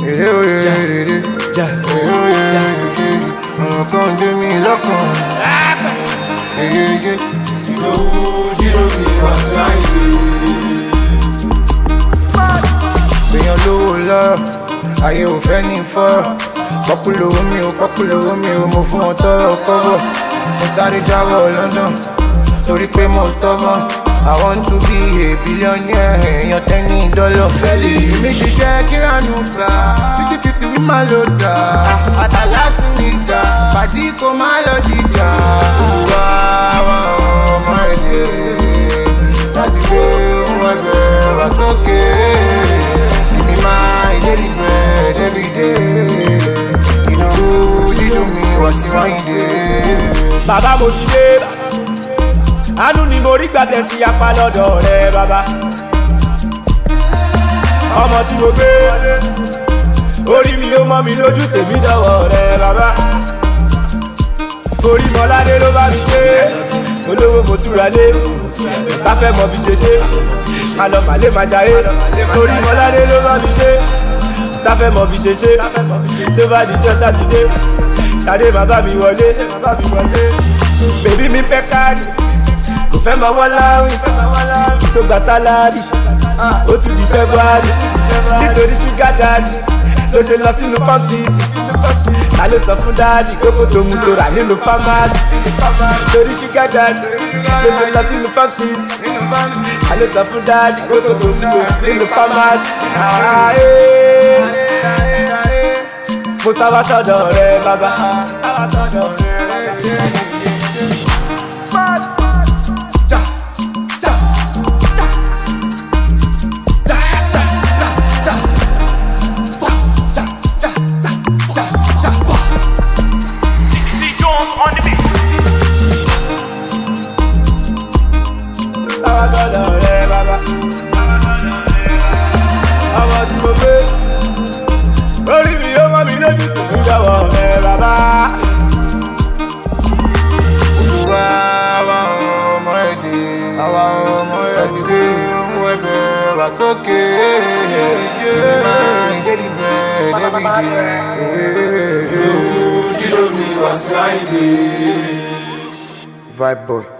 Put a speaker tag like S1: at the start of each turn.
S1: Ọ̀rọ̀ kan gbé mi lọ́kàn. Jíro mi wá sí àìlè. Èèyàn lówó lọ́rọ̀, ayé ò fẹ́ ní fọ́rọ̀. Pọ́pùlówó mi ò mo fún wọn tọrọ kọ́bọ̀. Mo sáré jáwọ́ London, torí pé mo stubborn. I want to be a billionaire, èèyàn $10. Fẹ́lì mi ṣiṣẹ́ kíránù gbà, 50-50 wí máa lò dà. Àtàlá ti ní ìjà, pàdí kò má lọ jíjà. Wá ọmọ èdè, láti gbé ohun ẹgbẹ́ wá sókè. Èmi máa ìdérí bread every day. Inú dídùn mi wá sí wáyé.
S2: Bàbá mo ti dé, àánú ni mo rí gbàtẹ̀ sí apá lọ́dọ̀ rẹ̀ bàbá. Ọmọ tí mo gbé orí mi ló mọ́ mi lójú tèmi dọ̀wọ́ rẹ̀ bàbá. Orí mọ́ládé ló bá mi ṣe, olówó mo túra lé, bá fẹ́ mọ bí ṣe ṣe, àlọ́ màlé máa jayé. Orí mọ́ládé ló bá mi ṣe, tá fẹ́ mọ bí ṣe ṣe, tó bá dijọ́ sátidé, ṣadé má bá mi wọlé. Bèbí mi fẹ́ káàdì, kò fẹ́ máa wọ́n láwìn, tó gba sálárì, ó tún di February, nítorí ṣúgà dáàdì ló ṣe lọ sínú farm city. Ta ló sọ fún dáàdì kókó tó mú tó rà nínú pharmacy, nítorí ṣúgà dáàdì ló ṣe lọ sínú farm city. Ta ló sọ fún dáàdì kókó tó mú tó rà nínú pharmacy. Mo sáwá sọ́dọ̀ rẹ bàbá.
S3: On the mix.
S2: Ọmọ tí mo gbé orí mi yóò mọ́ mi lójú tó ń jọ̀wọ́ rẹ̀ bàbá.
S1: Wá ọmọ èdè, àwa ọmọ láti gbé ohun ẹgbẹ́ wá sókè. Èmi máa ìdérí bread every day. Jíro mi wá sí àìlè. Vibe boy.